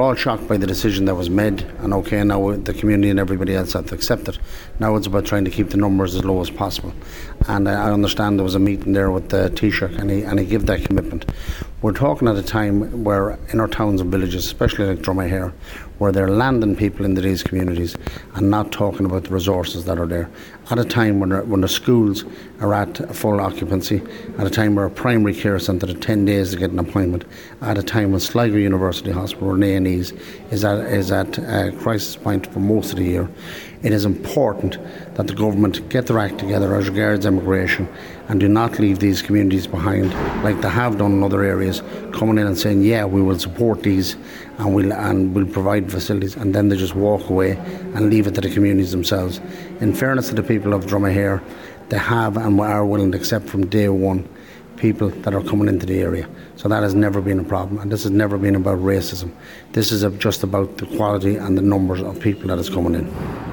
all shocked by the decision that was made, and okay, now the community and everybody else have to accept it. Now it's about trying to keep the numbers as low as possible. And I understand there was a meeting there with the Taoiseach, and he gave that commitment. We're talking at a time where in our towns and villages, especially like Dromahair, where they're landing people into these communities and not talking about the resources that are there. At a time when the schools are at full occupancy, at a time where a primary care centre at 10 days to get an appointment, at a time when Sligo University Hospital or A&Es is at a crisis point for most of the year, it is important that the government get their act together as regards immigration and do not leave these communities behind like they have done in other areas, coming in and saying, yeah, we will support these and we'll provide facilities, and then they just walk away and leave it to the communities themselves. In fairness to the people of Dromahair, they have and are willing to accept from day one people that are coming into the area. So that has never been a problem, and this has never been about racism. This is just about the quality and the numbers of people that is coming in.